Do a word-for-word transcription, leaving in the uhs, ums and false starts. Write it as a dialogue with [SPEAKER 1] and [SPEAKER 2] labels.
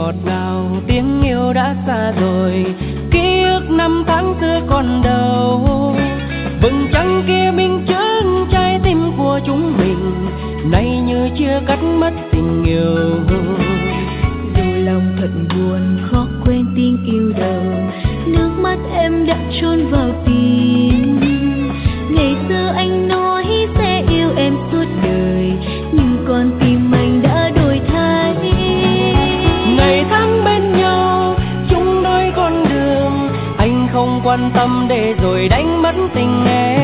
[SPEAKER 1] ngọt ngào, tiếng yêu đã xa rồi, ký ức năm tháng tươi còn đâu. Vầng trăng kia minh chứng trái tim của chúng mình, nay như chia cắt mất tình yêu.
[SPEAKER 2] Dù lòng thật buồn khó quên tiếng yêu đầu, nước mắt em đã trôn vào tim. Ngày xưa anh nói sẽ yêu em suốt đời, nhưng con tim anh đã đổi thay.
[SPEAKER 1] Ngày tháng bên nhau chung đôi con đường, anh không quan tâm để rồi đánh mất tình em.